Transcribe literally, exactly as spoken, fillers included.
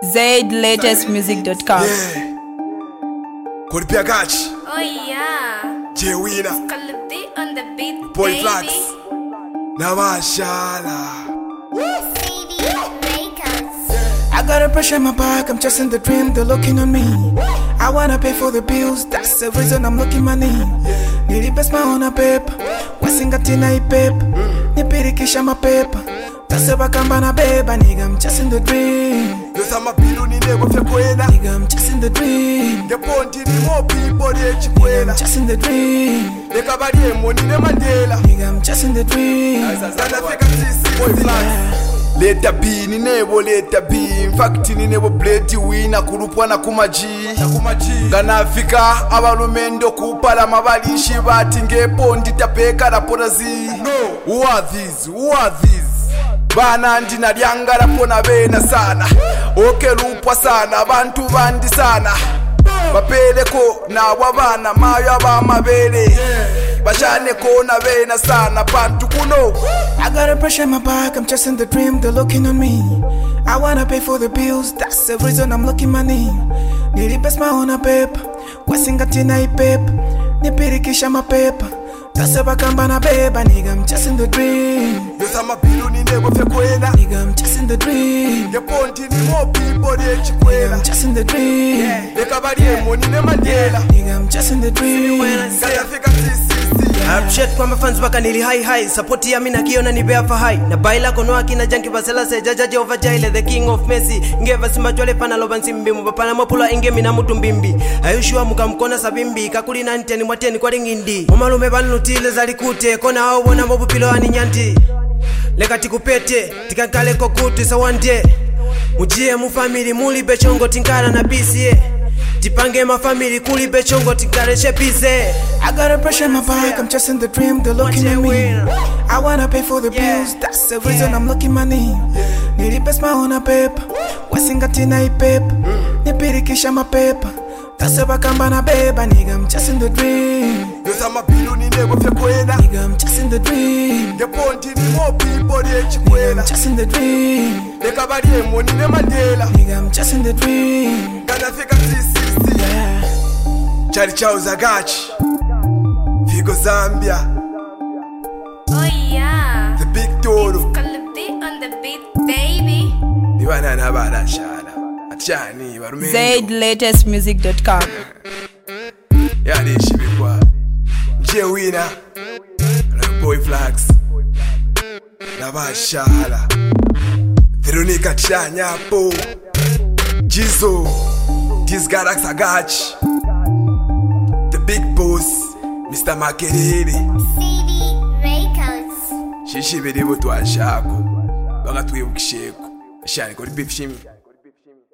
zaid latest music dot com. Yeah. Korpia Gach. Oh yeah. Jewina. Kalbi on the beat, Boy baby. Flax. Namashala. I got a pressure in my back, I'm chasing the dream, they're looking on me. I wanna pay for the bills, that's the reason I'm looking my knee. Need the best my own a paper, wasn't got in a paper. Nipirikisha my paper, that's a bakambana baby, nigga, I'm chasing the dream. Those are my pillow ni nebo fe kwena. Nigga, I'm chasing the dream. The ponti ni mo people de Nigga, chikwena. I'm chasing the dream. The kabari e mo ni ne Mandela. Nigga, I'm chasing the dream. Sana fika sisi Boy Flax. Leta B ni nebo leta B. In fact ni nebo blade wina kurupwa na kumaji. Na kumaji. Gana fika abalumendo kupala mabalishi bati ngepo nditapeka raporazi. No. Who are these? Who are these? Bana ndina lyangala pona bena sana. Oke lupwa sana bantu bandi sana. Bapeleko na wabana mayo abamabele. Bashane kona bena sana bantu kuno. I got a pressure in my back, I'm chasing the dream, they're looking on me. I wanna pay for the bills, that's the reason I'm looking my knee. Need the best my own a paper, wasn't got in a paper. Nipirikisha my paper, that's a bakambana baby, nigga, I'm chasing the dream. Those are my pillow ni nebo fe kwena. Nigga, I'm chasing the dream. The ponti ni mo people de Nigga, chikwena. I'm chasing the dream. The kabari e mo ni ne Mandela. Nigga, I'm chasing the dream. Sana fika sisi. Appreciate kwa mafans waka nili high high. Support ya mina kiona ni bea fa high. Na baila kono akina janki basela se jaja Jehovah Jaile the king of Messi. Ngeva simba chwale pana loba nsimbi. Mbapana mopula inge mina mutu mbimbi. Ayushua muka mkona sabimbi. Kakuli na nteni mwateni kwa ringindi. Umalume banu tile zalikute. Kona hao wana mobu pilo ani nyanti. Leka tikupete. Tikankale kokutu sa one day. Mujie mu family muli bechongo tinkara na B C A. Tipange ma family kuli bechongo tinkare chepize. I got a pressure in my back, I'm chasing the dream, they're looking at me. I wanna pay for the bills, that's the reason I'm looking my knee. Need the best my own a paper, wasn't got in a paper. Nipirikisha my paper, that's a bakambana baby, nigga, I'm chasing the dream. Those are my pillow ni nebo fe kwena. Nigga, I'm chasing the dream. The ponti ni mo people de Nigga, chikwena. I'm chasing the dream. The kabari e mo ni ne Mandela. Nigga, I'm chasing the dream. Gana fika sisi. Yeah. Chari chao za Gachi. Figo Zambia. Oh yeah. The big Toro. Kalbi on the beat, baby. Ni wana na bada shala. Achani warumendo. zaid latest music dot com. Yani shibikwa. Jewina. Na Boy Flax. Na bashala. Veronica Chanyapo. Jizo. This Galax Agachi. The big boss. Mister Makerere. C D Records. Shishi bedibo tuashako. Baga tuye ukisheko. Shani kori beef shimi.